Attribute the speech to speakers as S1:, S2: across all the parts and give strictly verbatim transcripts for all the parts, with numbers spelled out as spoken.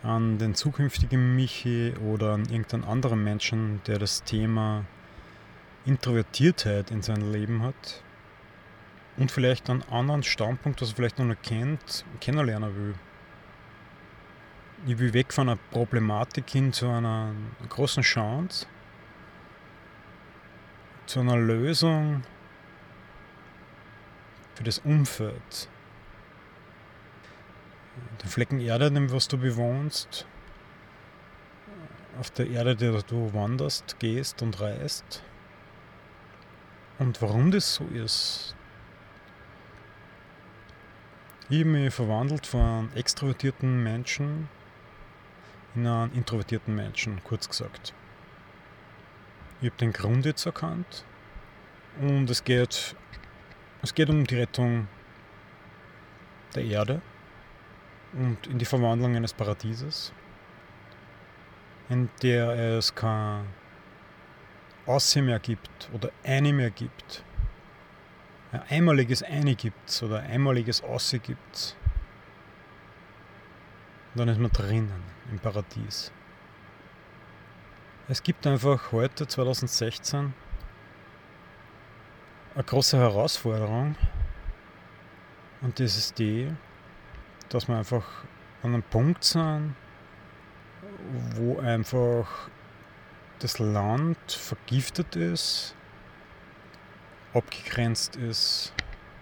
S1: an den zukünftigen Michi oder an irgendeinen anderen Menschen, der das Thema Introvertiertheit in seinem Leben hat und vielleicht einen anderen Standpunkt, was er vielleicht noch nicht kennt, kennenlernen will. Ich will weg von einer Problematik hin zu einer großen Chance, zu einer Lösung für das Umfeld. Den Flecken Erde, den was du bewohnst, auf der Erde, der du wanderst, gehst und reist. Und warum das so ist. Ich habe mich verwandelt von einem extrovertierten Menschen in einen introvertierten Menschen, kurz gesagt. Ich habe den Grund jetzt erkannt und es geht, es geht um die Rettung der Erde und in die Verwandlung eines Paradieses, in der es kein Aussehen mehr gibt oder Eine mehr gibt. Ein einmaliges Eine gibt oder ein einmaliges Aussehen gibt. Und dann ist man drinnen im Paradies. Es gibt einfach heute, zwanzig sechzehn, eine große Herausforderung und das ist die, dass wir einfach an einem Punkt sind, wo einfach das Land vergiftet ist, abgegrenzt ist,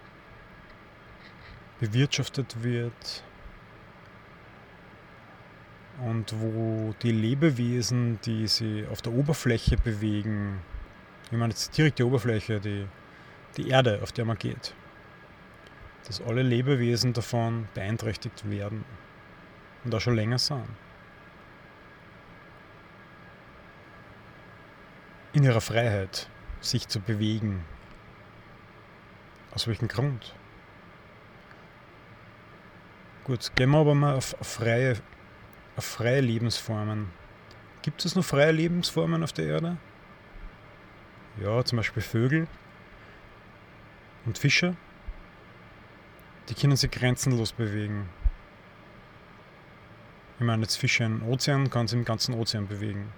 S1: bewirtschaftet wird und wo die Lebewesen, die sich auf der Oberfläche bewegen, ich meine jetzt direkt die Oberfläche, die, die Erde, auf der man geht, dass alle Lebewesen davon beeinträchtigt werden und auch schon länger sind. In ihrer Freiheit, sich zu bewegen. Aus welchem Grund? Gut, gehen wir aber mal auf, auf, freie, auf freie Lebensformen. Gibt es noch freie Lebensformen auf der Erde? Ja, zum Beispiel Vögel und Fische. Die können sich grenzenlos bewegen. Ich meine, jetzt Fische im Ozean kann sich im ganzen Ozean bewegen.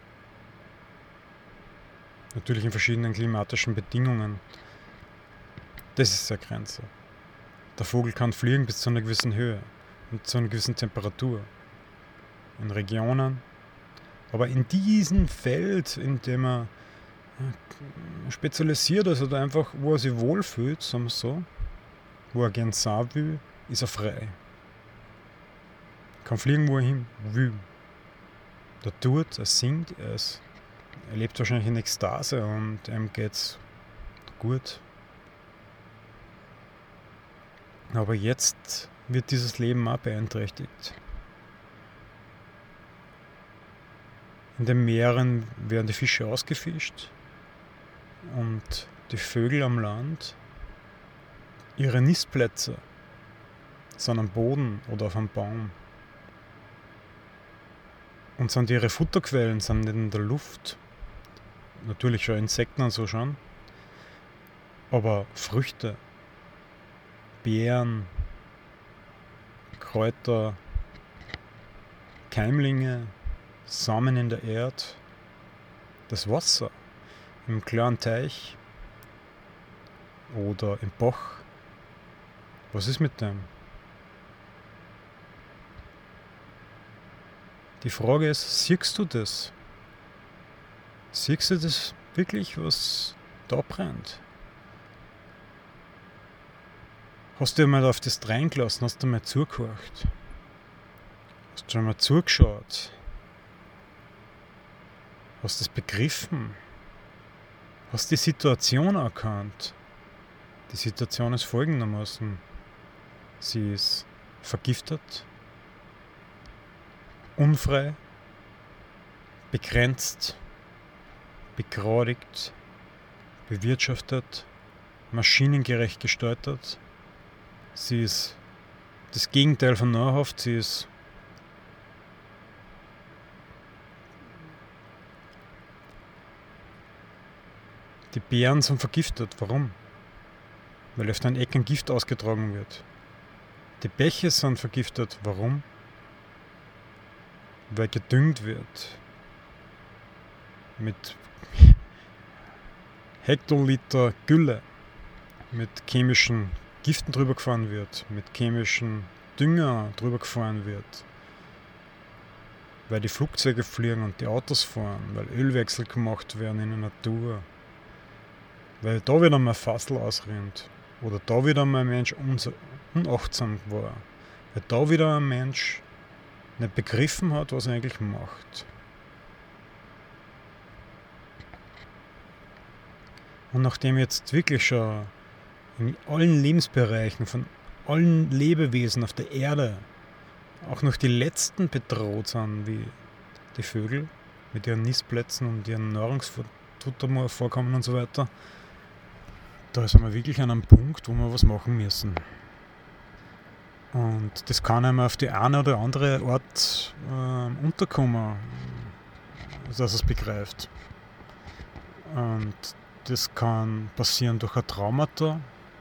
S1: Natürlich in verschiedenen klimatischen Bedingungen. Das ist eine Grenze. Der Vogel kann fliegen bis zu einer gewissen Höhe und zu einer gewissen Temperatur. In Regionen. Aber in diesem Feld, in dem er spezialisiert ist oder einfach, wo er sich wohlfühlt, sagen wir so, wo er gern sein will, ist er frei. Kann fliegen, wo er hin will. Er tut, er singt, er, ist, er lebt wahrscheinlich in Ekstase und ihm geht's gut. Aber jetzt wird dieses Leben auch beeinträchtigt. In den Meeren werden die Fische ausgefischt und die Vögel am Land, ihre Nistplätze sind am Boden oder auf einem Baum. Und sind ihre Futterquellen sind nicht in der Luft. Natürlich schon Insekten und so schon. Aber Früchte, Beeren, Kräuter, Keimlinge, Samen in der Erde, das Wasser im klaren Teich oder im Bach. Was ist mit dem? Die Frage ist, siehst du das? Siehst du das wirklich, was da brennt? Hast du dir mal auf das reingelassen? Hast du mal zugehört? Hast du schon mal zugeschaut? Hast du das begriffen? Hast du die Situation erkannt? Die Situation ist folgendermaßen. Sie ist vergiftet, unfrei, begrenzt, begradigt, bewirtschaftet, maschinengerecht gestaltet. Sie ist das Gegenteil von nahrhaft. Sie ist die Beeren sind vergiftet. Warum? Weil auf den Ecken Gift ausgetragen wird. Die Bäche sind vergiftet. Warum? weil gedüngt wird, mit Hektoliter Gülle, mit chemischen Giften drüber gefahren wird, mit chemischen Dünger drüber gefahren wird, weil die Flugzeuge fliegen und die Autos fahren, weil Ölwechsel gemacht werden in der Natur, weil da wieder mal Fassel ausrennt oder da wieder mal ein Mensch unachtsam war, weil da wieder ein Mensch nicht begriffen hat, was er eigentlich macht. Und nachdem jetzt wirklich schon in allen Lebensbereichen von allen Lebewesen auf der Erde auch noch die letzten bedroht sind, wie die Vögel mit ihren Nistplätzen und ihren Nahrungsfuttervorkommen und so weiter, da sind wir wirklich an einem Punkt, wo wir was machen müssen. Und das kann einem auf die eine oder andere Art äh, unterkommen, dass es begreift. Und das kann passieren durch ein Traumata,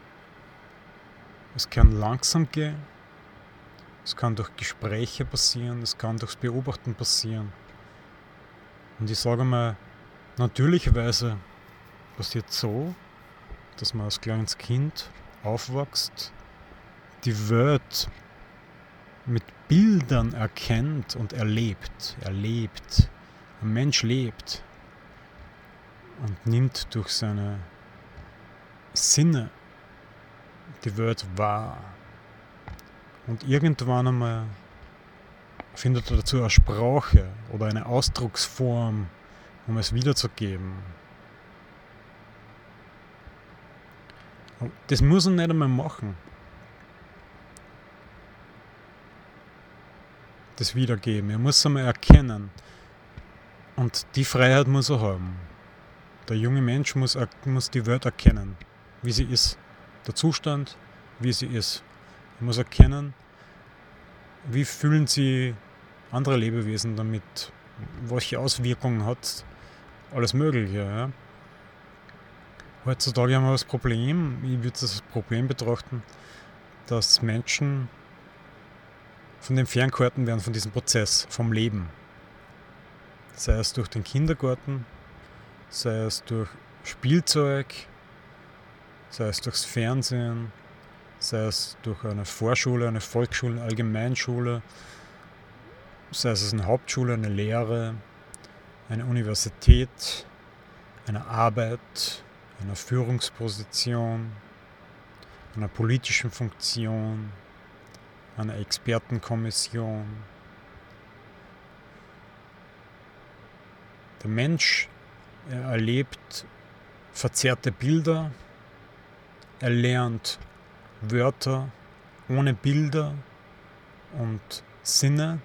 S1: es kann langsam gehen, es kann durch Gespräche passieren, es kann durchs Beobachten passieren. Und ich sage mal, natürlicherweise passiert so, dass man als kleines Kind aufwächst, die Welt mit Bildern erkennt und erlebt. Er lebt. Ein Mensch lebt und nimmt durch seine Sinne die Welt wahr. Und irgendwann einmal findet er dazu eine Sprache oder eine Ausdrucksform, um es wiederzugeben. Und das muss er nicht einmal machen. Das Wiedergeben. Er muss es einmal erkennen. Und die Freiheit muss er haben. Der junge Mensch muss, muss die Welt erkennen, wie sie ist. Der Zustand, wie sie ist. Er muss erkennen, wie fühlen sie andere Lebewesen damit, welche Auswirkungen hat alles Mögliche. Ja. Heutzutage haben wir das Problem, ich würde das Problem betrachten, dass Menschen von dem ferngehalten werden, von diesem Prozess, vom Leben. Sei es durch den Kindergarten, sei es durch Spielzeug, sei es durchs Fernsehen, sei es durch eine Vorschule, eine Volksschule, eine Allgemeinschule, sei es eine Hauptschule, eine Lehre, eine Universität, eine Arbeit, eine Führungsposition, einer politischen Funktion, einer Expertenkommission. Der Mensch, er erlebt verzerrte Bilder, er lernt Wörter ohne Bilder und Sinne.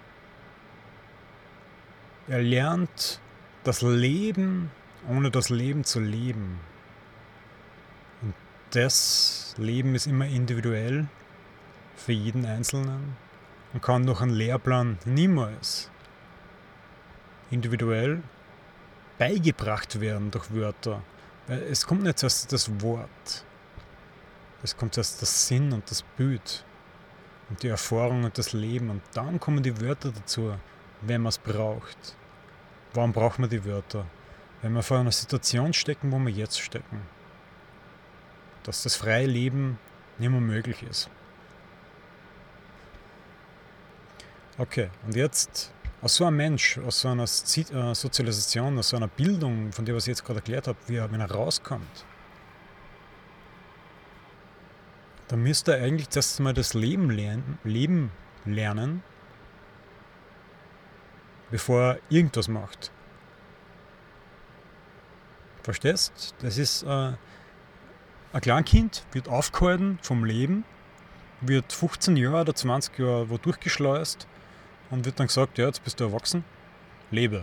S1: Er lernt das Leben, ohne das Leben zu leben. Und das Leben ist immer individuell für jeden Einzelnen und kann durch einen Lehrplan niemals individuell beigebracht werden durch Wörter. Weil es kommt nicht zuerst das Wort, es kommt zuerst das Sinn und das Bild und die Erfahrung und das Leben und dann kommen die Wörter dazu, wenn man es braucht. Warum braucht man die Wörter? Wenn wir vor einer Situation stecken, wo wir jetzt stecken. Dass das freie Leben nicht mehr möglich ist. Okay, und jetzt aus so einem Mensch, aus so einer Sozialisation, aus so einer Bildung, von der was ich jetzt gerade erklärt habe, wie er, wenn er rauskommt, dann müsste er eigentlich zuerst mal das Leben lernen, Leben lernen, bevor er irgendwas macht. Verstehst? Das ist äh, ein Kleinkind, wird aufgehalten vom Leben, wird fünfzehn Jahre oder zwanzig Jahre wo durchgeschleust und wird dann gesagt, ja, jetzt bist du erwachsen, lebe.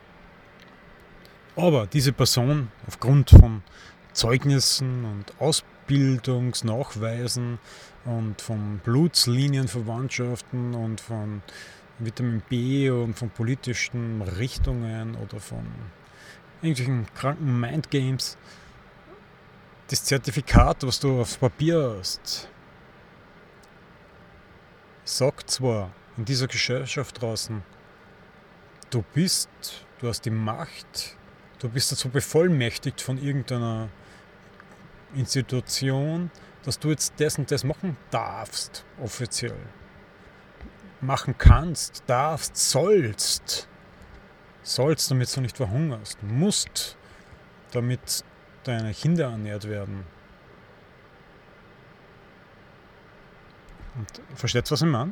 S1: Aber diese Person aufgrund von Zeugnissen und Ausbildungsnachweisen und von Blutslinienverwandtschaften und von Vitamin B und von politischen Richtungen oder von irgendwelchen kranken Mindgames, das Zertifikat, was du aufs Papier hast, sagt zwar in dieser Gesellschaft draußen, du bist, du hast die Macht, du bist dazu bevollmächtigt von irgendeiner Institution, dass du jetzt das und das machen darfst, offiziell. Machen kannst, darfst, sollst. Sollst, damit du nicht verhungerst. Musst, damit deine Kinder ernährt werden. Und versteht ihr, was ich meine?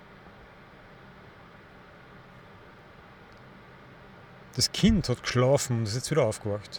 S1: Das Kind hat geschlafen und ist jetzt wieder aufgewacht.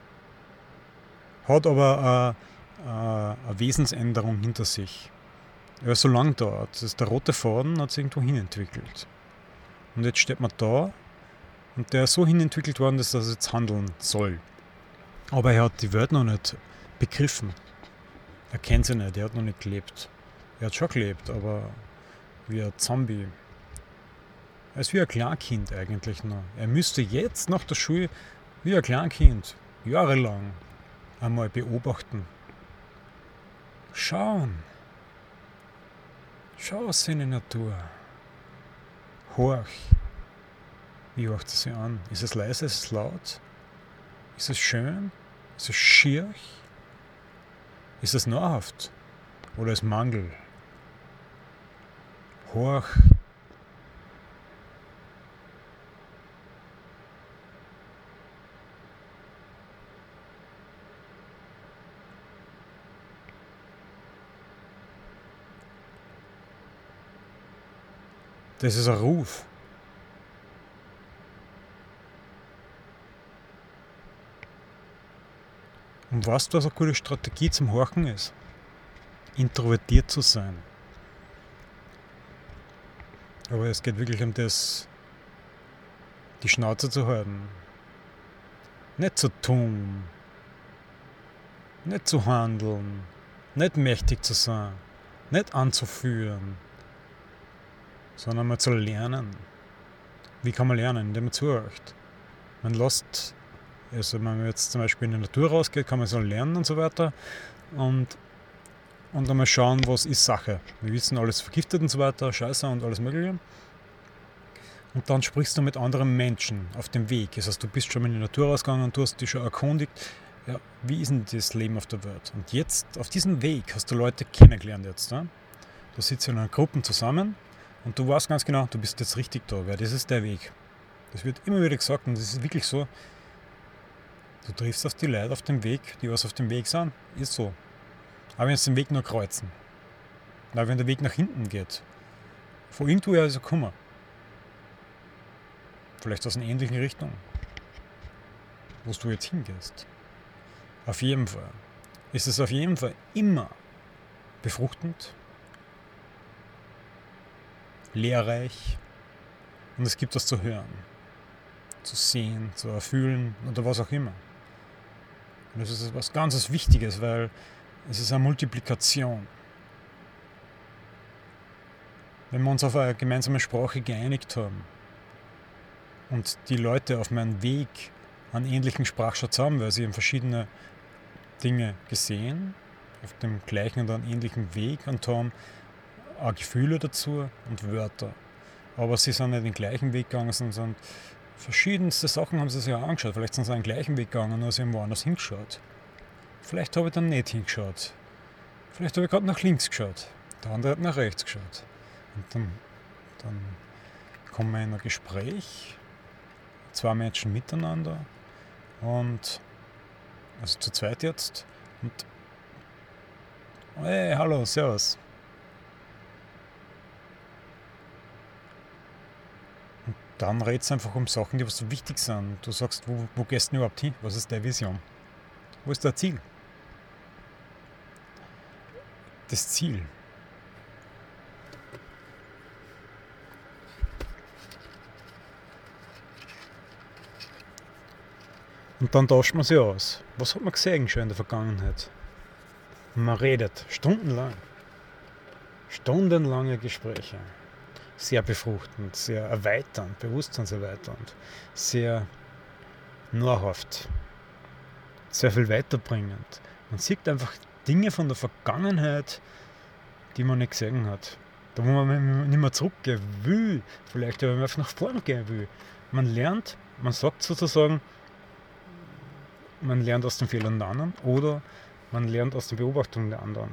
S1: Hat aber eine, eine Wesensänderung hinter sich. Ja, so lange dauert. Das ist der rote Faden hat sich irgendwo hinentwickelt. Und jetzt steht man da und der ist so hinentwickelt worden, dass er jetzt handeln soll. Aber er hat die Welt noch nicht begriffen. Er kennt sie nicht, er hat noch nicht gelebt. Er hat schon gelebt, aber wie ein Zombie. Er ist wie ein Kleinkind eigentlich noch. Er müsste jetzt nach der Schule wie ein Kleinkind jahrelang einmal beobachten. Schauen. Schau aus in die Natur. Horch. Wie horcht es sich an? Ist es leise? Ist es laut? Ist es schön? Ist es schier? Ist es nahrhaft? Oder ist Mangel? Horch. Das ist ein Ruf. Und weißt du, was eine gute Strategie zum Horchen ist? Introvertiert zu sein. Aber es geht wirklich um das, die Schnauze zu halten. Nicht zu tun. Nicht zu handeln. Nicht mächtig zu sein. Nicht anzuführen. Sondern mal zu lernen. Wie kann man lernen? Indem man zuhört. Man lässt, also wenn man jetzt zum Beispiel in die Natur rausgeht, kann man so lernen und so weiter. Und, und dann mal schauen, was ist Sache. Wir wissen, alles vergiftet und so weiter, Scheiße und alles Mögliche. Und dann sprichst du mit anderen Menschen auf dem Weg. Das heißt, du bist schon mal in die Natur rausgegangen und du hast dich schon erkundigt, ja, wie ist denn das Leben auf der Welt? Und jetzt, auf diesem Weg, hast du Leute kennengelernt jetzt. Ne? Du sitzt in einer Gruppe zusammen. Und du weißt ganz genau, du bist jetzt richtig da, weil das ist der Weg. Das wird immer wieder gesagt und das ist wirklich so. Du triffst auf die Leute auf dem Weg, die was auf dem Weg sind, ist so. Aber wenn sie den Weg nur kreuzen, weil wenn der Weg nach hinten geht, von irgendwoher ist er gekommen. Vielleicht aus einer ähnlichen Richtung, wo du jetzt hingehst. Auf jeden Fall ist es auf jeden Fall immer befruchtend, lehrreich und es gibt was zu hören, zu sehen, zu erfühlen oder was auch immer. Und das ist etwas ganz Wichtiges, weil es ist eine Multiplikation. Wenn wir uns auf eine gemeinsame Sprache geeinigt haben und die Leute auf meinem Weg einen ähnlichen Sprachschatz haben, weil sie haben verschiedene Dinge gesehen, auf dem gleichen und einen ähnlichen Weg und haben auch Gefühle dazu und Wörter. Aber sie sind nicht den gleichen Weg gegangen, sondern verschiedenste Sachen haben sie sich auch angeschaut. Vielleicht sind sie den gleichen Weg gegangen, nur sie haben woanders hingeschaut. Vielleicht habe ich dann nicht hingeschaut. Vielleicht habe ich gerade nach links geschaut. Der andere hat nach rechts geschaut. Und dann, dann kommen wir in ein Gespräch, zwei Menschen miteinander und also zu zweit jetzt und hey, hallo, servus. Und dann redest du einfach um Sachen, die was so wichtig sind. Du sagst, wo, wo gehst du überhaupt hin? Was ist deine Vision? Wo ist dein Ziel? Das Ziel. Und dann tauscht man sich aus. Was hat man gesehen schon in der Vergangenheit? Und man redet stundenlang. Stundenlange Gespräche. Sehr befruchtend, sehr erweiternd, bewusstseinserweiternd, sehr nahrhaft, sehr viel weiterbringend. Man sieht einfach Dinge von der Vergangenheit, die man nicht gesehen hat. Da, wo man nicht mehr zurückgehen will, vielleicht, aber man einfach nach vorne gehen will. Man lernt, man sagt sozusagen, man lernt aus den Fehlern der anderen oder man lernt aus den Beobachtungen der anderen.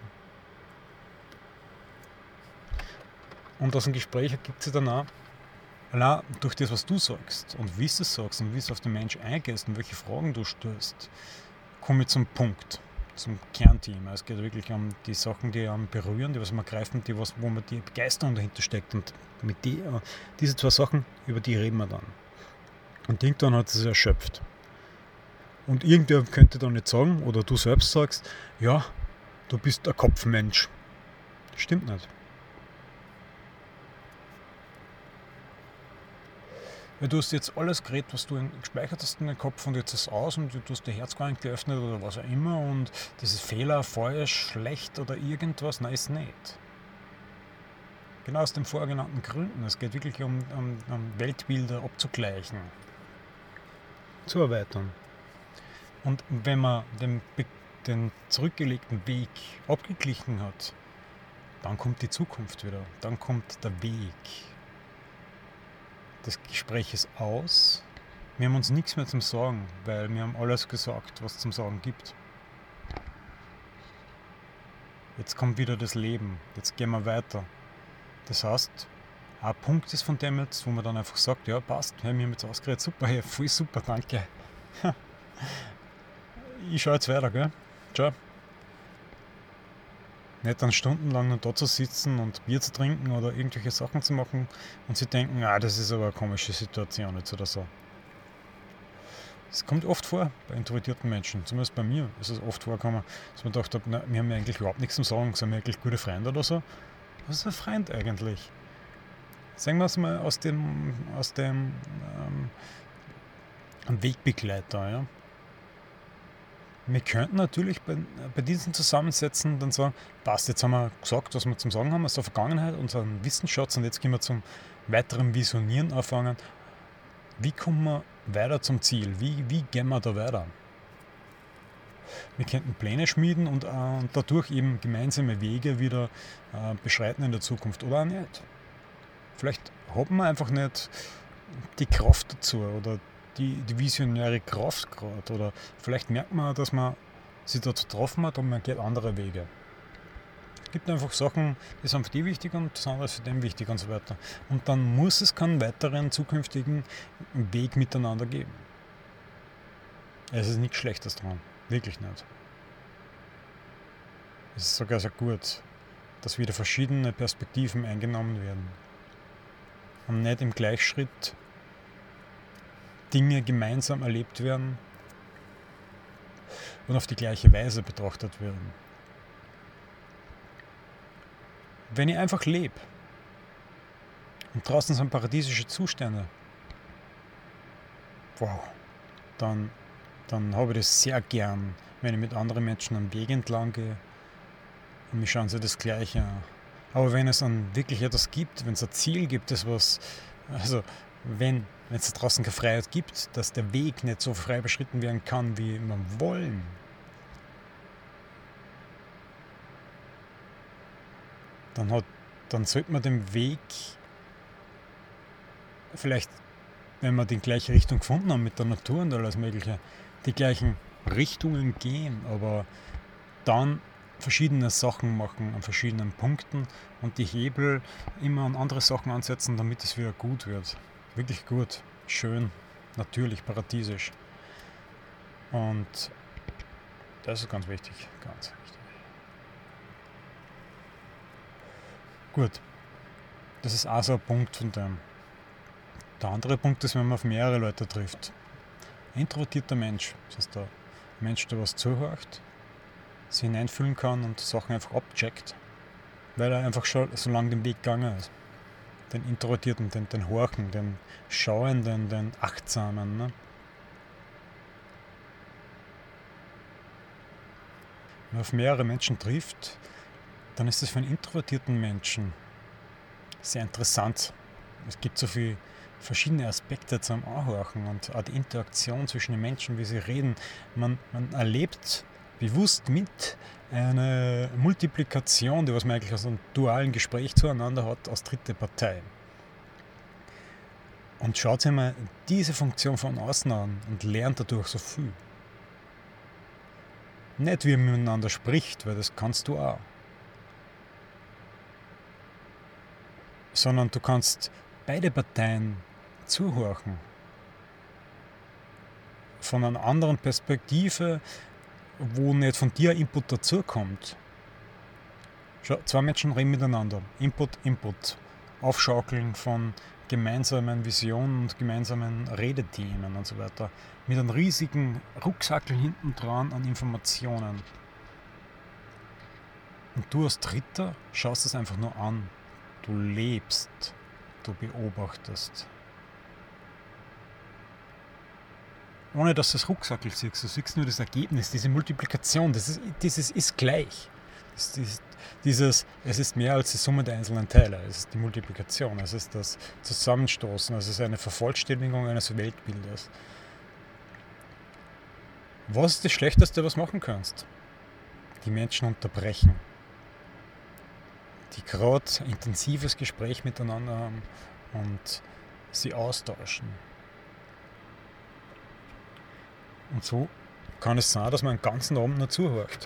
S1: Und aus dem Gespräch ergibt sich dann auch, allein durch das, was du sagst und wie du es sagst und wie du auf den Menschen eingehst und welche Fragen du stellst, komme ich zum Punkt, zum Kernthema. Es geht wirklich um die Sachen, die einen berühren, die was man greifen, die was, wo man die Begeisterung dahinter steckt. Und mit die, diese zwei Sachen, über die reden wir dann. Und irgendwann hat es erschöpft. Und irgendwer könnte dann nicht sagen, oder du selbst sagst, ja, du bist ein Kopfmensch. Stimmt nicht. Weil du hast jetzt alles geredet, was du gespeichert hast in den Kopf und jetzt ist es aus und du hast dein Herz gar nicht geöffnet oder was auch immer und das ist Fehler, falsch, schlecht oder irgendwas. Nein, ist nicht. Genau aus den vorgenannten Gründen. Es geht wirklich um, um, um Weltbilder abzugleichen, zu erweitern. Und wenn man den, den zurückgelegten Weg abgeglichen hat, dann kommt die Zukunft wieder, dann kommt der Weg. Das Gespräch ist aus. Wir haben uns nichts mehr zum Sagen, weil wir haben alles gesagt, was es zum Sagen gibt. Jetzt kommt wieder das Leben, jetzt gehen wir weiter. Das heißt, ein Punkt ist von dem jetzt, wo man dann einfach sagt, ja passt, wir haben jetzt ausgeredet, super, hey, voll super, danke. Ich schaue jetzt weiter, gell? Ciao. Nicht dann stundenlang noch da zu sitzen und Bier zu trinken oder irgendwelche Sachen zu machen und sie denken, ah, das ist aber eine komische Situation jetzt oder so. Es kommt oft vor bei introvertierten Menschen, zumindest bei mir ist es oft vorgekommen, dass man gedacht hat, na, wir haben ja eigentlich überhaupt nichts zum Sagen, sind wir eigentlich gute Freunde oder so. Was ist ein Freund eigentlich? Sagen wir es mal aus dem, aus dem ähm, Wegbegleiter, ja. Wir könnten natürlich bei, bei diesen Zusammensätzen dann sagen, passt, jetzt haben wir gesagt, was wir zum Sagen haben aus der Vergangenheit, unseren Wissensschatz und jetzt gehen wir zum weiteren Visionieren anfangen. Wie kommen wir weiter zum Ziel? Wie, wie gehen wir da weiter? Wir könnten Pläne schmieden und, äh, und dadurch eben gemeinsame Wege wieder äh, beschreiten in der Zukunft oder auch nicht. Vielleicht haben wir einfach nicht die Kraft dazu oder Die, die visionäre Kraft gerade. Oder vielleicht merkt man, dass man sich dort getroffen hat und man geht andere Wege. Es gibt einfach Sachen, die sind für die wichtig und das andere ist für den wichtig und so weiter. Und dann muss es keinen weiteren zukünftigen Weg miteinander geben. Es ist nichts Schlechtes dran. Wirklich nicht. Es ist sogar sehr gut, dass wieder verschiedene Perspektiven eingenommen werden. Und nicht im Gleichschritt Dinge gemeinsam erlebt werden und auf die gleiche Weise betrachtet werden. Wenn ich einfach lebe und draußen sind paradiesische Zustände, wow, dann, dann habe ich das sehr gern, wenn ich mit anderen Menschen am Weg entlang gehe und mich schauen sie das Gleiche an. Aber wenn es dann wirklich etwas gibt, wenn es ein Ziel gibt, das was, also wenn wenn es draußen keine Freiheit gibt, dass der Weg nicht so frei beschritten werden kann, wie wir wollen, dann, hat, dann sollte man den Weg vielleicht, wenn wir die gleiche Richtung gefunden haben mit der Natur und alles Mögliche, die gleichen Richtungen gehen, aber dann verschiedene Sachen machen an verschiedenen Punkten und die Hebel immer an andere Sachen ansetzen, damit es wieder gut wird. Wirklich gut, schön, natürlich, paradiesisch. Und das ist ganz wichtig, ganz wichtig. Gut, das ist auch so ein Punkt von dem. Der andere Punkt ist, wenn man auf mehrere Leute trifft. Ein introvertierter Mensch, das heißt der Mensch, der was zuhört, sich hineinfühlen kann und Sachen einfach abcheckt, weil er einfach schon so lange den Weg gegangen ist. Den Introvertierten, den, den Horchen, den Schauenden, den Achtsamen. Ne? Wenn man auf mehrere Menschen trifft, dann ist das für einen introvertierten Menschen sehr interessant. Es gibt so viele verschiedene Aspekte zum Anhorchen und auch die Interaktion zwischen den Menschen, wie sie reden. Man, man erlebt bewusst mit eine Multiplikation, die was man eigentlich aus einem dualen Gespräch zueinander hat, als dritte Partei. Und schaut sich mal diese Funktion von außen an und lernt dadurch so viel. Nicht wie man miteinander spricht, weil das kannst du auch. Sondern du kannst beide Parteien zuhören. Von einer anderen Perspektive, wo nicht von dir Input dazukommt. Schau, zwei Menschen reden miteinander. Input, Input. Aufschaukeln von gemeinsamen Visionen und gemeinsamen Redethemen und so weiter. Mit einem riesigen Rucksackel hinten dran an Informationen. Und du als Dritter schaust es einfach nur an. Du lebst, du beobachtest. Ohne dass du das Rucksackel siehst, du siehst nur das Ergebnis, diese Multiplikation, das ist, dieses ist gleich. Das ist, dieses, es ist mehr als die Summe der einzelnen Teile, es ist die Multiplikation, es ist das Zusammenstoßen, es ist eine Vervollständigung eines Weltbildes. Was ist das Schlechteste, was du machen kannst? Die Menschen unterbrechen, die gerade ein intensives Gespräch miteinander haben und sie austauschen. Und so kann es sein, dass man den ganzen Abend nur zuhört.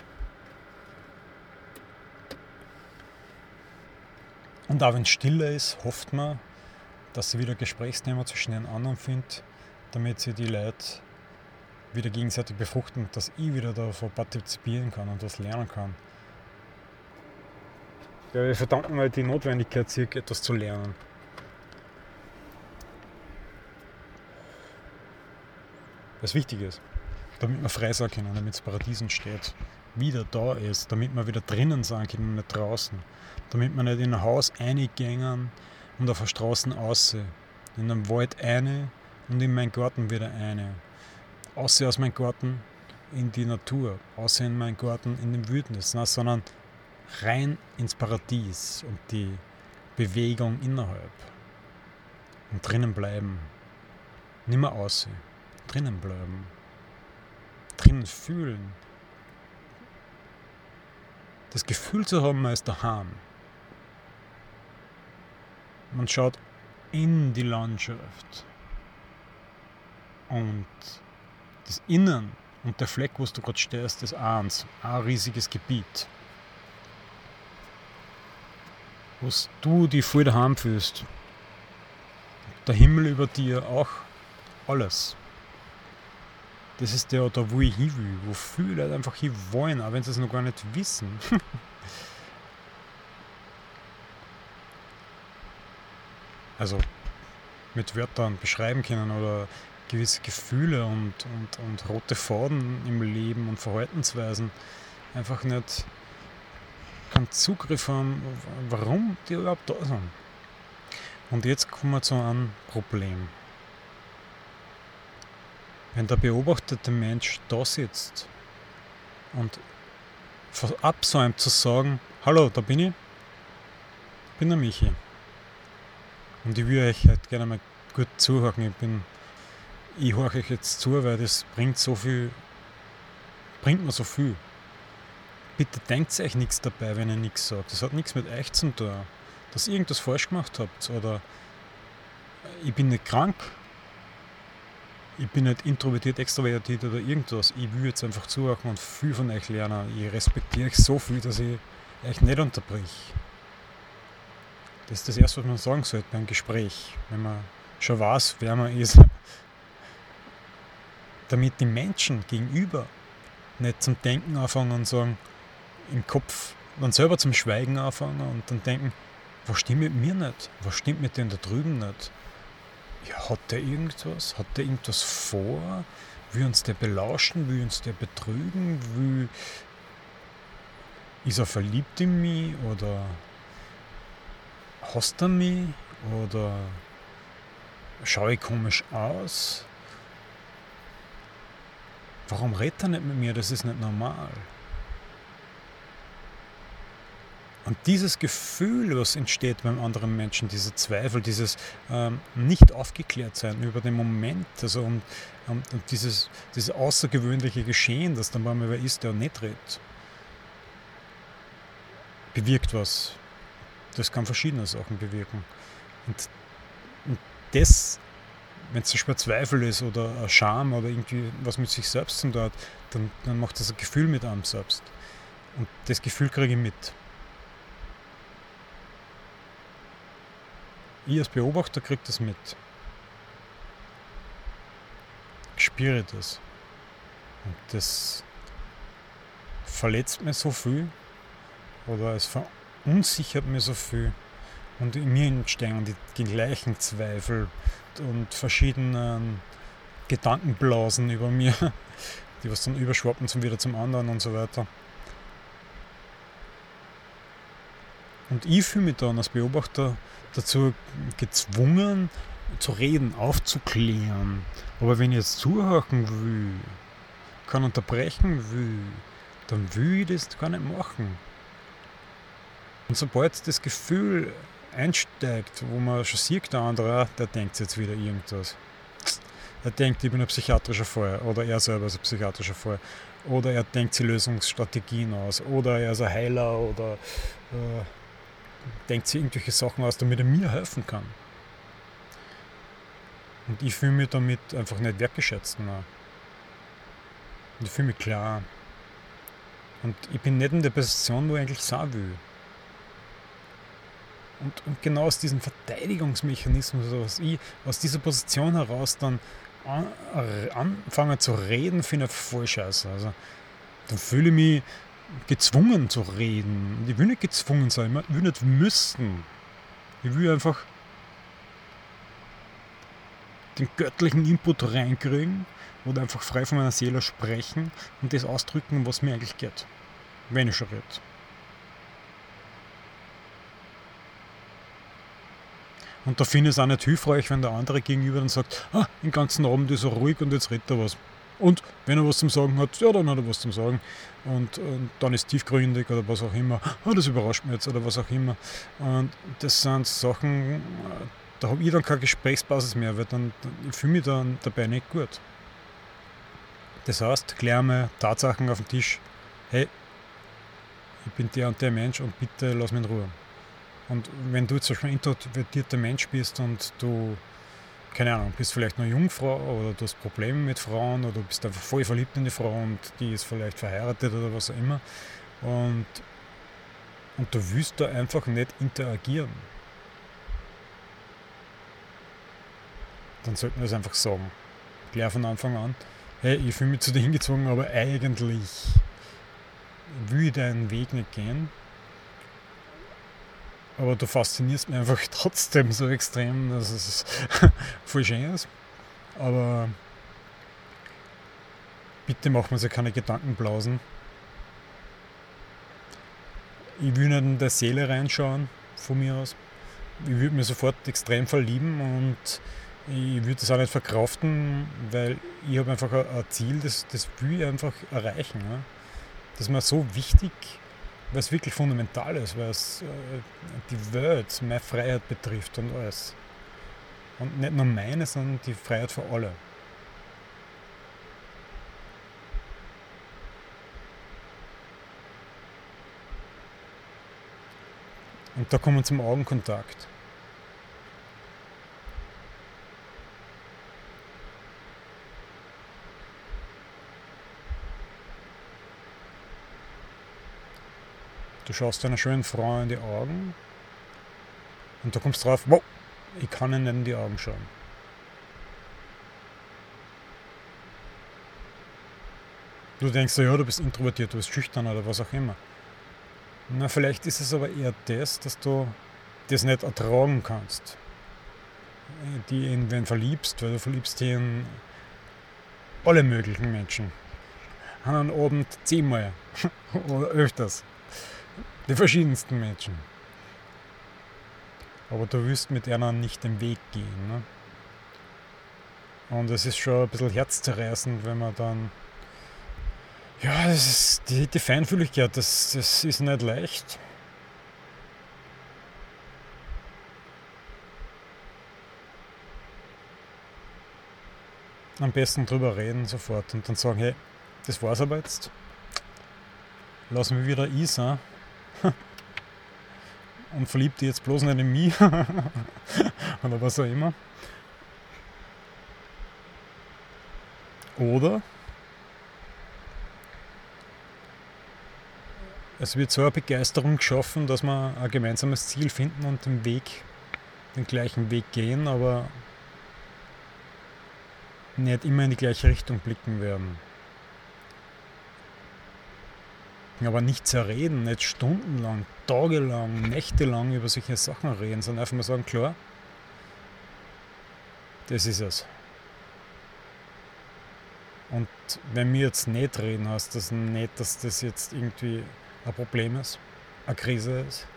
S1: Und auch wenn es stiller ist, hofft man, dass sie wieder Gesprächsthema zwischen den anderen findet, damit sie die Leute wieder gegenseitig befruchten, dass ich wieder davon partizipieren kann und was lernen kann. Ja, ich verdanke mal die Notwendigkeit, sich etwas zu lernen. Was wichtig ist, damit man frei sein können, damit das Paradies entsteht, wieder da ist, damit wir wieder drinnen sein können und nicht draußen, damit wir nicht in ein Haus reingängen und auf der Straße raus, in einem Wald eine und in meinen Garten wieder eine, außer aus meinem Garten in die Natur, außer in meinen Garten in den Wildnis, nein, sondern rein ins Paradies und die Bewegung innerhalb und drinnen bleiben, nicht mehr aussehen, drinnen bleiben. Drinnen fühlen. Das Gefühl zu haben, man ist daheim. Man schaut in die Landschaft. Und das Innen und der Fleck, wo du gerade stehst, ist eins. Ein riesiges Gebiet. Wo du dich voll daheim fühlst. Der Himmel über dir auch. Alles. Das ist der, da wo ich hin will, wo viele Leute einfach hin wollen, auch wenn sie es noch gar nicht wissen. Also mit Wörtern beschreiben können oder gewisse Gefühle und, und, und rote Faden im Leben und Verhaltensweisen einfach nicht keinen Zugriff haben, warum die überhaupt da sind. Und jetzt kommen wir zu einem Problem. Wenn der beobachtete Mensch da sitzt und absäumt zu sagen, hallo, da bin ich, ich bin der Michi. Und ich will euch halt gerne mal gut zuhören. Ich bin, ich höre euch jetzt zu, weil das bringt so viel, bringt mir so viel. Bitte denkt euch nichts dabei, wenn ihr nichts sagt. Das hat nichts mit euch zu tun, dass ihr irgendwas falsch gemacht habt oder ich bin nicht krank. Ich bin nicht introvertiert, extrovertiert oder irgendwas. Ich will jetzt einfach zuhören und viel von euch lernen. Ich respektiere euch so viel, dass ich euch nicht unterbrich. Das ist das Erste, was man sagen sollte beim Gespräch, wenn man schon weiß, wer man ist. Damit die Menschen gegenüber nicht zum Denken anfangen und sagen, im Kopf dann selber zum Schweigen anfangen und dann denken, was stimmt mit mir nicht? Was stimmt mit dem da drüben nicht? Ja, hat der irgendwas? Hat der irgendwas vor? Will uns der belauschen? Will uns der betrügen? Will... Ist er verliebt in mich? Oder hasst er mich? Oder schaue ich komisch aus? Warum redet er nicht mit mir? Das ist nicht normal. Und dieses Gefühl, was entsteht beim anderen Menschen, dieser Zweifel, dieses ähm, nicht aufgeklärt sein über den Moment, also und, und, und dieses, dieses außergewöhnliche Geschehen, das dann bei mir wer ist, der nicht redet, bewirkt was. Das kann verschiedene Sachen bewirken. Und, und das, wenn es zum Beispiel Zweifel ist oder eine Scham oder irgendwie was mit sich selbst zu tun hat, dann, dann macht das ein Gefühl mit einem selbst. Und das Gefühl kriege ich mit. Ich als Beobachter kriege das mit. Ich spüre das. Und das verletzt mich so viel oder es verunsichert mich so viel. Und in mir entstehen die, die gleichen Zweifel und verschiedene Gedankenblasen über mir, die was dann überschwappen zum wieder zum anderen und so weiter. Und ich fühle mich dann als Beobachter dazu gezwungen, zu reden, aufzuklären. Aber wenn ich jetzt zuhören will, kann unterbrechen will, dann will ich das gar nicht machen. Und sobald das Gefühl einsteigt, wo man schon sieht, der andere, der denkt jetzt wieder irgendwas. Er denkt, ich bin ein psychiatrischer Fall, oder er selber ist ein psychiatrischer Fall. Oder er denkt sich Lösungsstrategien aus, oder er ist ein Heiler, oder äh, denkt sich irgendwelche Sachen aus, damit er mir helfen kann. Und ich fühle mich damit einfach nicht wertgeschätzt. Nein. Und ich fühle mich klar. Und ich bin nicht in der Position, wo ich eigentlich sein will. Und, und genau aus diesem Verteidigungsmechanismus, also was ich aus dieser Position heraus dann an, anfange zu reden, finde ich voll scheiße. Also, dann fühle ich mich gezwungen zu reden. Und ich will nicht gezwungen sein, ich will nicht müssen. Ich will einfach den göttlichen Input reinkriegen oder einfach frei von meiner Seele sprechen und das ausdrücken, was mir eigentlich geht. Wenn ich schon rede. Und da finde ich es auch nicht hilfreich, wenn der andere gegenüber dann sagt, ah, den ganzen Abend ist er ruhig und jetzt redet er was. Und wenn er was zum Sagen hat, ja, dann hat er was zum Sagen. Und, und dann ist es tiefgründig oder was auch immer. Ah, das überrascht mich jetzt oder was auch immer. Und das sind Sachen, da habe ich dann keine Gesprächsbasis mehr, weil dann, ich fühle mich dann dabei nicht gut. Das heißt, kläre mir Tatsachen auf den Tisch. Hey, ich bin der und der Mensch und bitte lass mich in Ruhe. Und wenn du jetzt zum Beispiel ein introvertierter Mensch bist und du, keine Ahnung, bist vielleicht noch Jungfrau oder du hast Probleme mit Frauen oder du bist einfach voll verliebt in die Frau und die ist vielleicht verheiratet oder was auch immer und, und du willst da einfach nicht interagieren, dann sollten wir das einfach sagen. Klar von Anfang an, hey, ich fühle mich zu dir hingezogen, aber eigentlich will ich deinen Weg nicht gehen. Aber du faszinierst mich einfach trotzdem so extrem, dass es voll schön ist. Aber bitte mach mir so keine Gedankenblasen. Ich will nicht in der Seele reinschauen, von mir aus. Ich würde mich sofort extrem verlieben und ich würde das auch nicht verkraften, weil ich habe einfach ein Ziel, das, das will ich einfach erreichen. Ne? Das ist mir so wichtig, weil es wirklich fundamental ist, weil es äh, die Welt, meine Freiheit betrifft und alles. Und nicht nur meine, sondern die Freiheit für alle. Und da kommen wir zum Augenkontakt. Du schaust einer schönen Frau in die Augen und da kommst du drauf, wow, ich kann ihnen nicht in die Augen schauen. Du denkst so, ja, du bist introvertiert, du bist schüchtern oder was auch immer. Na, vielleicht ist es aber eher das, dass du das nicht ertragen kannst. Die in wen verliebst, weil du verliebst dich in alle möglichen Menschen. An einem Abend zehnmal oder öfters. Die verschiedensten Menschen. Aber du willst mit einer nicht den Weg gehen. Ne? Und es ist schon ein bisschen herzzerreißend, wenn man dann. Ja, das ist die, die Feinfühligkeit, das, das ist nicht leicht. am besten drüber reden sofort und dann sagen, hey, das war's aber jetzt. Lassen wir wieder ich sein. Und verliebt dich jetzt bloß nicht in mich. Oder was auch immer. Oder es wird so eine Begeisterung geschaffen, dass wir ein gemeinsames Ziel finden und den Weg, den gleichen Weg gehen, aber nicht immer in die gleiche Richtung blicken werden. Aber nicht zerreden, nicht stundenlang, tagelang, nächtelang über solche Sachen reden, sondern einfach mal sagen, klar, das ist es. Und wenn wir jetzt nicht reden, heißt das nicht, dass das jetzt irgendwie ein Problem ist, eine Krise ist.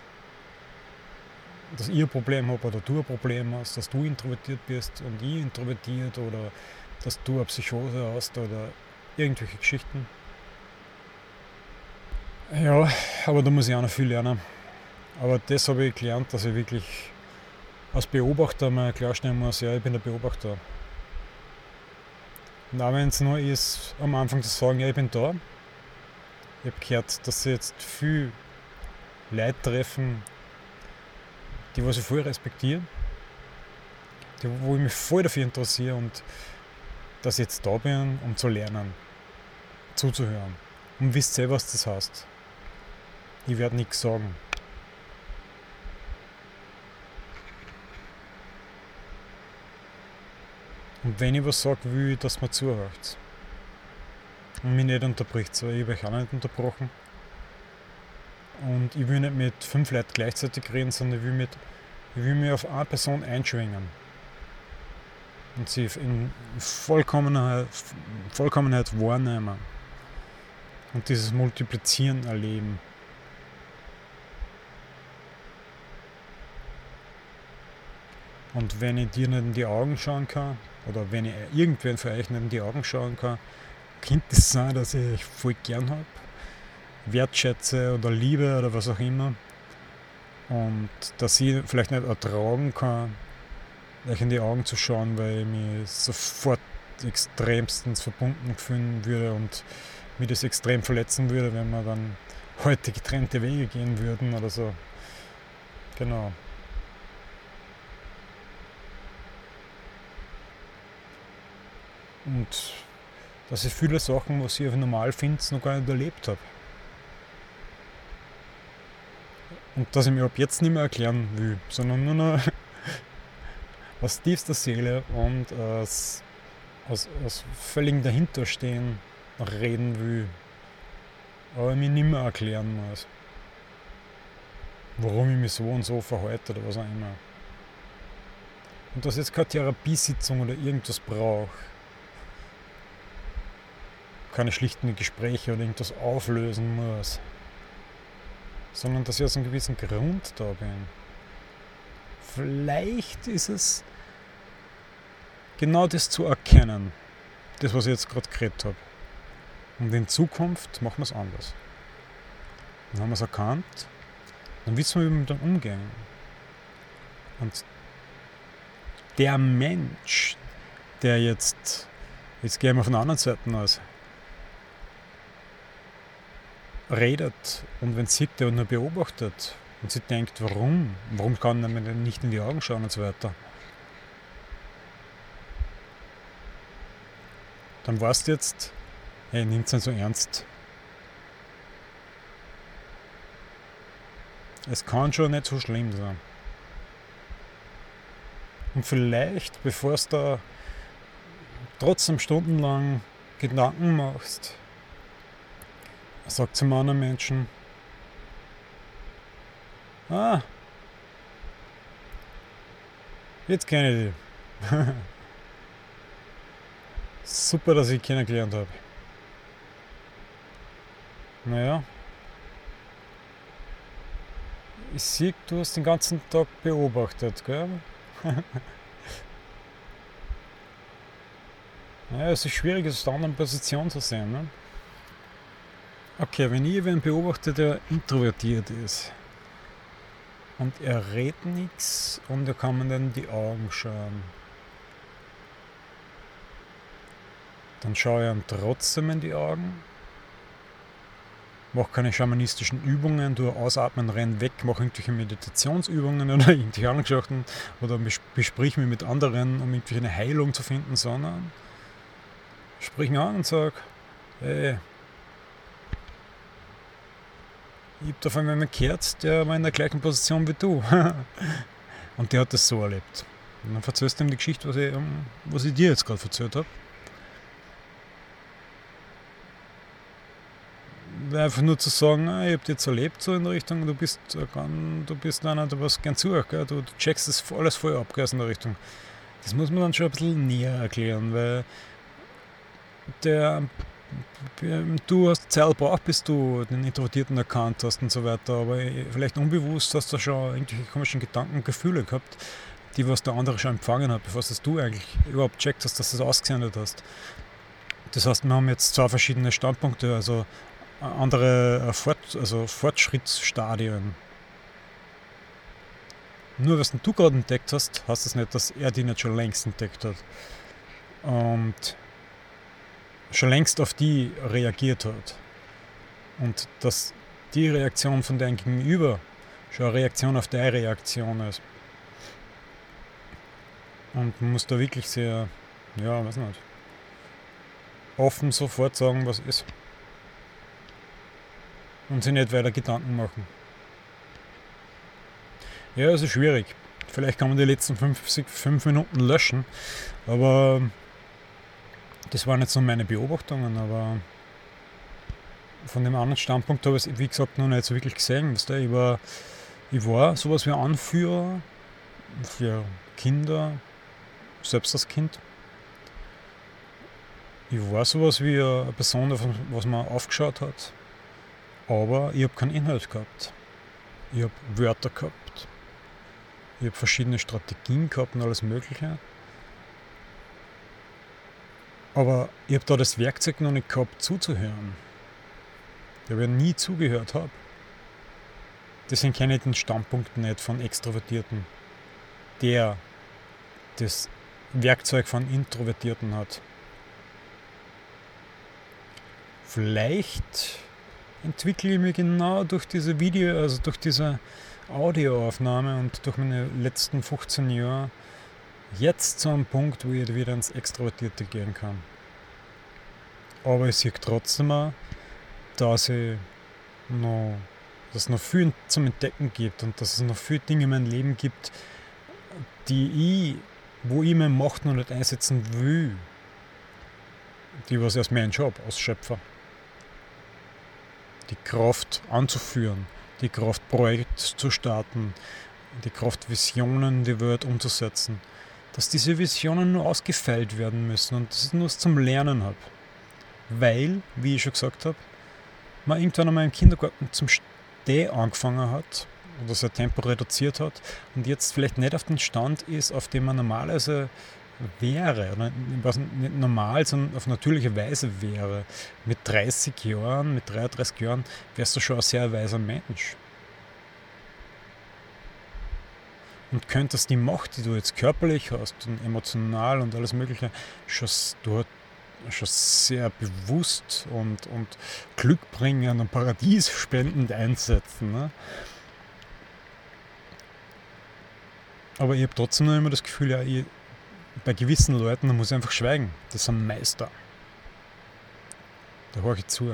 S1: Dass ich ein Problem habe oder du ein Problem hast, dass du introvertiert bist und ich introvertiert oder dass du eine Psychose hast oder irgendwelche Geschichten. Ja, aber da muss ich auch noch viel lernen. Aber das habe ich gelernt, dass ich wirklich als Beobachter mal klarstellen muss, ja, ich bin der Beobachter. Und auch wenn es nur ist, am Anfang zu sagen, ja, ich bin da. Ich habe gehört, dass sie jetzt viel Leute treffen, die was ich voll respektiere, die, wo ich mich voll dafür interessiere und dass ich jetzt da bin, um zu lernen, zuzuhören. Und wisst selber, was das heißt. Ich werde nichts sagen. Und wenn ich was sage, will ich, dass man zuhört. Und mich nicht unterbricht, weil ich habe euch auch nicht unterbrochen. Und ich will nicht mit fünf Leuten gleichzeitig reden, sondern ich will, mit, ich will mich auf eine Person einschwingen. Und sie in Vollkommenheit, Vollkommenheit wahrnehmen. Und dieses Multiplizieren erleben. Und wenn ich dir nicht in die Augen schauen kann, oder wenn ich irgendwen von euch nicht in die Augen schauen kann, könnte es sein, dass ich euch voll gern habe, wertschätze oder liebe oder was auch immer. Und dass ich vielleicht nicht ertragen kann, euch in die Augen zu schauen, weil ich mich sofort extremstens verbunden fühlen würde und mich das extrem verletzen würde, wenn wir dann heute getrennte Wege gehen würden oder so. Genau. Und dass ich viele Sachen, was ich normal finde, noch gar nicht erlebt habe. Und dass ich mir ab jetzt nicht mehr erklären will, sondern nur noch aus tiefster Seele und aus, aus, aus völligem Dahinterstehen reden will. Aber ich mir nicht mehr erklären muss, warum ich mich so und so verhalte oder was auch immer. Und dass ich jetzt keine Therapiesitzung oder irgendwas brauche. Keine schlichten Gespräche oder irgendwas auflösen muss, sondern dass ich aus einem gewissen Grund da bin. Vielleicht ist es genau das zu erkennen, das, was ich jetzt gerade geredet habe. Und in Zukunft machen wir es anders. Dann haben wir es erkannt, dann wissen wir, wie wir damit umgehen. Und der Mensch, der jetzt, jetzt gehen wir von der anderen Seite aus, redet und wenn sie sieht und nur beobachtet und sie denkt, warum? Warum kann man denn nicht in die Augen schauen und so weiter? Dann weißt du jetzt, hey, nimmt es nicht so ernst. Es kann schon nicht so schlimm sein. Und vielleicht, bevor du da trotzdem stundenlang Gedanken machst, sagt zum anderen Menschen, ah, jetzt kenne ich dich. Super, dass ich dich kennengelernt habe. Naja, ich sehe, du hast den ganzen Tag beobachtet, gell? Naja, es ist schwierig, aus der anderen Position zu sehen, ne? Okay, wenn ich wen beobachte, der introvertiert ist und er redet nichts und er kann mir dann in die Augen schauen, Dann schaue ich ihm trotzdem in die Augen, mache keine schamanistischen Übungen, tue ausatmen, renn weg, mache irgendwelche Meditationsübungen oder irgendwelche anderen Geschichten oder besprich mich mit anderen, um irgendwie eine Heilung zu finden, sondern sprich ihn an und sage, hey, ich habe da von jemandem gehört, der war in der gleichen Position wie du. Und der hat das so erlebt. Und dann erzählst du ihm die Geschichte, was ich, was ich dir jetzt gerade erzählt habe. Einfach nur zu sagen, ich habe das jetzt erlebt, so in der Richtung, du bist, du bist einer, der was gern zuhört, du, du checkst das alles voll ab, in der Richtung. Das muss man dann schon ein bisschen näher erklären, weil der, du hast Zeit gebraucht, bis du den Introvertierten erkannt hast und so weiter, aber vielleicht unbewusst hast du schon irgendwelche komischen Gedanken und Gefühle gehabt, die was der andere schon empfangen hat, bevor das du eigentlich überhaupt checkt hast, dass du das ausgesendet hast. Das heißt, wir haben jetzt zwei verschiedene Standpunkte, also andere Fort, also Fortschrittsstadien. Nur was du gerade entdeckt hast, heißt das nicht, dass er die nicht schon längst entdeckt hat. Und schon längst auf die reagiert hat. Und dass die Reaktion von deinem Gegenüber schon eine Reaktion auf deine Reaktion ist. Und man muss da wirklich sehr, ja, weiß nicht, offen sofort sagen, was ist. Und sich nicht weiter Gedanken machen. Ja, es ist schwierig. Vielleicht kann man die letzten fünf Minuten löschen, aber das waren jetzt nur meine Beobachtungen, aber von dem anderen Standpunkt habe ich es, wie gesagt, noch nicht so wirklich gesehen. Weißt du, ich, war, ich war sowas wie Anführer für Kinder, selbst als Kind. Ich war sowas wie eine Person, was man aufgeschaut hat, aber ich habe keinen Inhalt gehabt. Ich habe Wörter gehabt. Ich habe verschiedene Strategien gehabt und alles Mögliche. Aber ich habe da das Werkzeug noch nicht gehabt, zuzuhören. Ich habe ja nie zugehört habe. Deswegen kenne ich den Standpunkt nicht von Extrovertierten, der das Werkzeug von Introvertierten hat. Vielleicht entwickle ich mich genau durch diese Video, also durch diese Audioaufnahme und durch meine letzten fünfzehn Jahre jetzt zu einem Punkt, wo ich wieder ins Extrovertierte gehen kann. Aber ich sehe trotzdem auch, dass, ich noch, dass es noch viel zum Entdecken gibt und dass es noch viele Dinge in meinem Leben gibt, die ich, wo ich meine Macht noch nicht einsetzen will, die was ich als Mensch habe, als Schöpfer. Die Kraft anzuführen, die Kraft Projekt zu starten, die Kraft Visionen in die Welt umzusetzen. Dass diese Visionen nur ausgefeilt werden müssen und dass ich nur was zum Lernen habe. Weil, wie ich schon gesagt habe, man irgendwann einmal im Kindergarten zum Steh angefangen hat oder sein Tempo reduziert hat und jetzt vielleicht nicht auf den Stand ist, auf dem man normalerweise wäre, oder nicht normal, sondern auf natürliche Weise wäre. Mit dreißig Jahren, mit dreiunddreißig Jahren wärst du schon ein sehr weiser Mensch. Und könntest die Macht, die du jetzt körperlich hast und emotional und alles Mögliche, schon, du schon sehr bewusst und, und glückbringend und paradiesspendend einsetzen. Ne? Aber ich habe trotzdem noch immer das Gefühl, ja, ich, bei gewissen Leuten, da muss ich einfach schweigen. Das sind Meister. Da höre ich zu.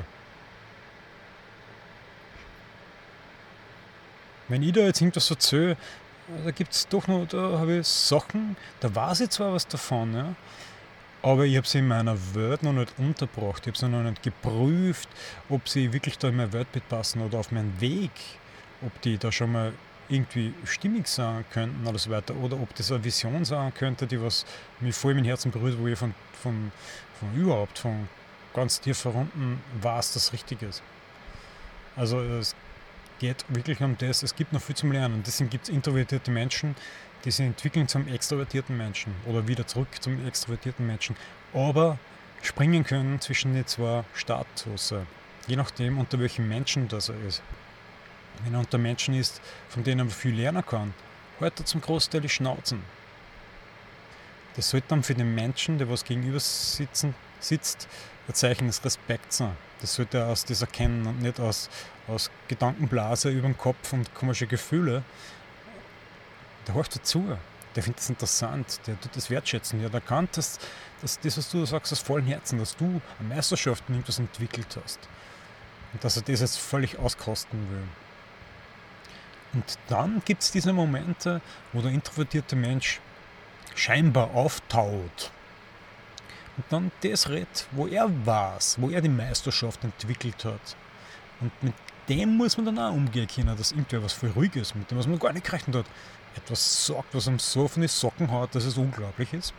S1: Wenn ich da jetzt irgendwas erzähle, da gibt es doch noch, da habe ich Sachen, da weiß ich zwar was davon, ja, aber ich habe sie in meiner Welt noch nicht untergebracht. Ich habe sie noch nicht geprüft, ob sie wirklich da in mein Weltbild passen oder auf meinen Weg, ob die da schon mal irgendwie stimmig sein könnten oder so weiter, oder ob das eine Vision sein könnte, die was mich voll in mein Herzen berührt, wo ich von, von, von überhaupt, von ganz tief verunten weiß, dass das richtig ist. Also es geht wirklich um das, es gibt noch viel zum Lernen. Und deswegen gibt es introvertierte Menschen, die sich entwickeln zum extrovertierten Menschen oder wieder zurück zum extrovertierten Menschen, aber springen können zwischen die zwei Status, je nachdem, unter welchen Menschen das er ist. Wenn er unter Menschen ist, von denen man viel lernen kann, hält er zum Großteil die Schnauzen. Das sollte dann für den Menschen, der was gegenüber sitzen, sitzt, ein Zeichen des Respekts sein. Das sollte er aus dieser kennen und nicht aus, aus Gedankenblase über den Kopf und komische Gefühle. Der horcht dazu. Der findet das interessant, der tut das wertschätzen. Der erkannt, dass, dass das, was du sagst, aus vollem Herzen, dass du eine Meisterschaft in irgendwas entwickelt hast. Und dass er das jetzt völlig auskosten will. Und dann gibt es diese Momente, wo der introvertierte Mensch scheinbar auftaut. Und dann das redet, wo er weiß, wo er die Meisterschaft entwickelt hat. Und mit dem muss man dann auch umgehen können, dass irgendwer was voll ruhig ist, mit dem, was man gar nicht gerechnet hat. Etwas sagt, was ihm so von den Socken haut, dass es unglaublich ist.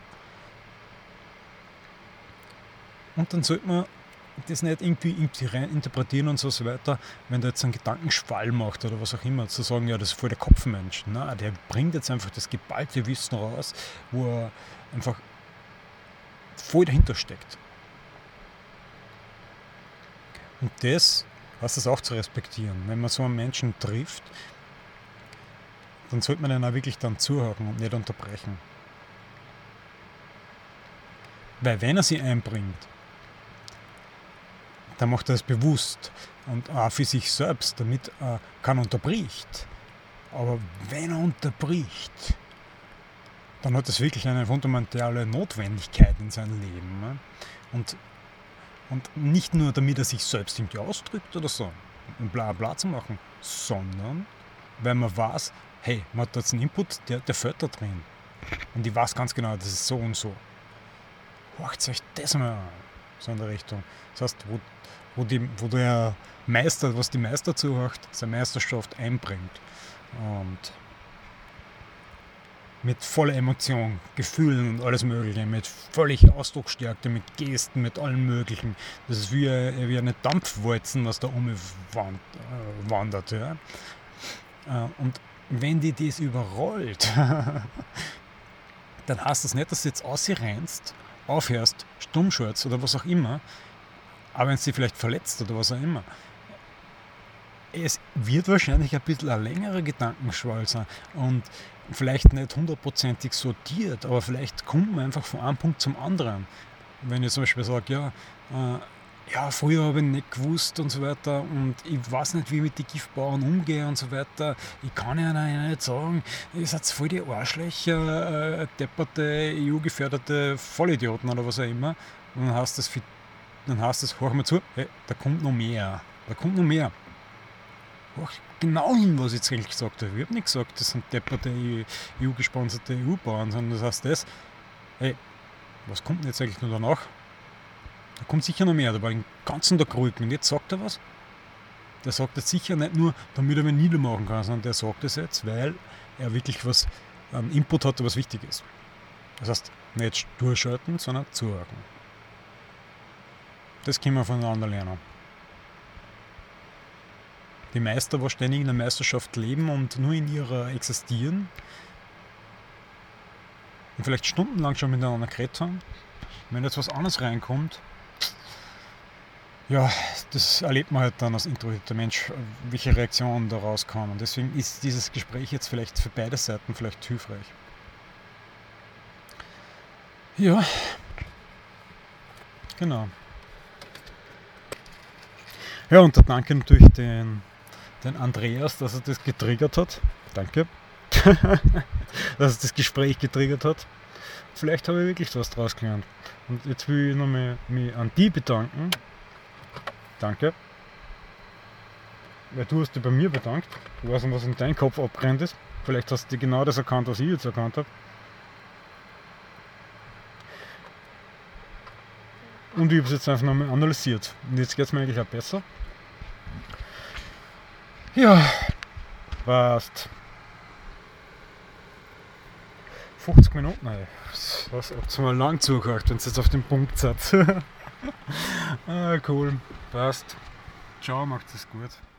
S1: Und dann sollte man das nicht irgendwie, irgendwie rein interpretieren und so weiter, wenn der jetzt einen Gedankenschwall macht oder was auch immer, zu sagen, ja, das ist voll der Kopfmensch. Nein, der bringt jetzt einfach das geballte Wissen raus, wo er einfach voll dahinter steckt. Und das heißt es auch zu respektieren. Wenn man so einen Menschen trifft, dann sollte man den auch wirklich dann zuhören und nicht unterbrechen. Weil wenn er sie einbringt, dann macht er es bewusst und auch für sich selbst, damit er keinen unterbricht. Aber wenn er unterbricht, dann hat es wirklich eine fundamentale Notwendigkeit in seinem Leben. Und, und nicht nur, damit er sich selbst irgendwie ausdrückt oder so, um bla bla zu machen, sondern weil man weiß, hey, man hat da jetzt einen Input, der, der fällt da drin. Und ich weiß ganz genau, das ist so und so. Hört euch das mal an, so in der Richtung. Das heißt, wo, wo, die, wo der Meister, was die Meister zuhört, seine Meisterschaft einbringt. Und mit voller Emotion, Gefühlen und alles Mögliche, mit völlig Ausdrucksstärke, mit Gesten, mit allem Möglichen. Das ist wie, wie eine Dampfwalzen, was da umwandert. Ja? Und wenn die das überrollt, dann heißt das nicht, dass du jetzt ausrennst, aufhörst, stumm schaltest oder was auch immer, aber wenn es dich vielleicht verletzt oder was auch immer. Es wird wahrscheinlich ein bisschen ein längerer Gedankenschwall sein und vielleicht nicht hundertprozentig sortiert, aber vielleicht kommt man einfach von einem Punkt zum anderen. Wenn ich zum Beispiel sage, ja, äh, ja, früher habe ich nicht gewusst und so weiter und ich weiß nicht, wie ich mit den Giftbauern umgehe und so weiter. Ich kann ihnen nicht sagen, ihr seid voll die Arschlöcher, äh, depperte, E U-geförderte Vollidioten oder was auch immer. Und dann heißt es, dann heißt es, hör mal zu, hey, da kommt noch mehr, da kommt noch mehr. Hör genau hin, was ich jetzt eigentlich gesagt habe. Ich habe nicht gesagt, das sind depperte, E U-gesponserte E U-Bauern, sondern das heißt das, hey, was kommt denn jetzt eigentlich noch danach? Da kommt sicher noch mehr, da war den ganzen Tag ruhig. Und jetzt sagt er was. Der sagt das sicher nicht nur, damit er mich niedermachen kann, sondern der sagt es jetzt, weil er wirklich was, einen Input hat, der was wichtig ist. Das heißt, nicht durchschalten, sondern zuhören. Das können wir voneinander lernen. Die Meister, die ständig in der Meisterschaft leben und nur in ihrer existieren und vielleicht stundenlang schon miteinander geredet haben, wenn jetzt was anderes reinkommt, ja, das erlebt man halt dann als introvertierter Mensch, welche Reaktionen da rauskommen. Deswegen ist dieses Gespräch jetzt vielleicht für beide Seiten vielleicht hilfreich. Ja, genau. Ja, und da danke natürlich den, den Andreas, dass er das getriggert hat. Danke. Dass er das Gespräch getriggert hat. Vielleicht habe ich wirklich was draus gelernt. Und jetzt will ich nochmal mich an die bedanken. Danke. Weil du hast dich bei mir bedankt. Ich weiß nicht, was in deinem Kopf abgerannt ist. Vielleicht hast du genau das erkannt, was ich jetzt erkannt habe. Und ich habe es jetzt einfach nochmal analysiert. Und jetzt geht es mir eigentlich auch besser. Ja, passt. fünfzig Minuten, ey. Was, habt ihr mal lang zugehört, wenn ihr jetzt auf den Punkt seid. Ah, cool. Passt. Ciao, macht es gut.